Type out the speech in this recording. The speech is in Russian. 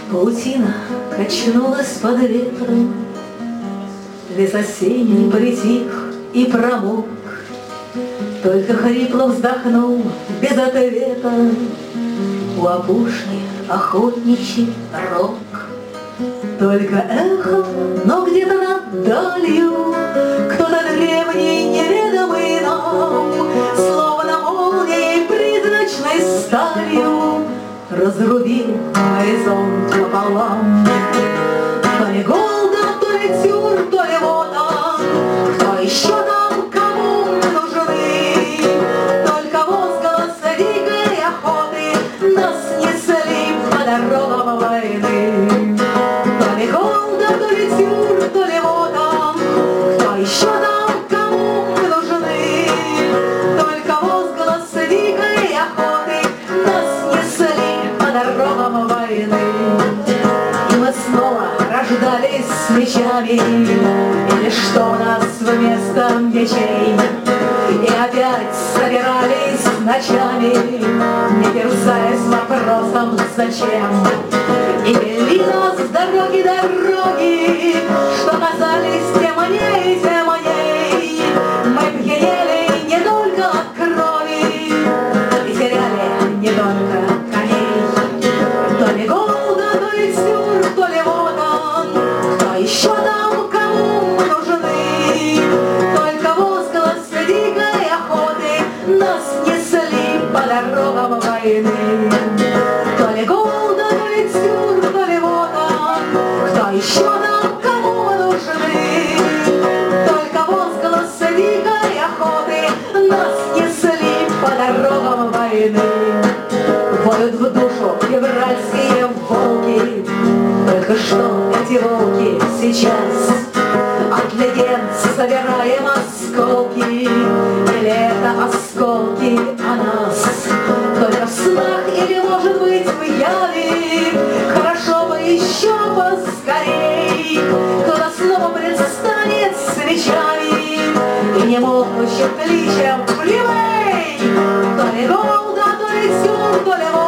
Паутина качнулась под ветром, лес осенний притих и промок. Только хрипло вздохнул без ответа у опушки охотничий рог. Только эхо, но где-то над далью кто-то древний, неведомый нам, словно молнией призрачной сталью разрубил горизонт пополам. То ли Голда, то ли Тюр, то ли Вода, кто еще там кому нужны? Только возглас дикой охоты нас несли по дорогам войны. То ли Голда, то ли Тюр, то ли Вода, кто еще там кому нужны? Только возглас дикой охоты нас несли по дорогам войны. И мы снова рождались с мечами, или что у нас вместо мечей, и опять собирались ночами, не терзаясь вопросом «зачем?». И вели нас дороги, что казались темней, темней. Мы пьянели не только от крови и теряли не только коней. То ли Голда, то ли Тюр, то ли Вода, кто еще там кому нужны? Только возглас дикой охоты нас несли по дорогам войны. То ли Голда, то ли Тюр, то ли Вода, кто еще там кому нужны? Только возглас дикой охоты нас несли по дорогам войны. Воют в душу февральские волки, только что эти волки сейчас от легенд собираем осколки, или это осколки о нас? Только в снах или, может быть, в яве, хорошо бы еще поскорей кто-то снова предстанет с мечами и не могущим кличем «Плевей!». То ли Голда, то ли Тюр, то ли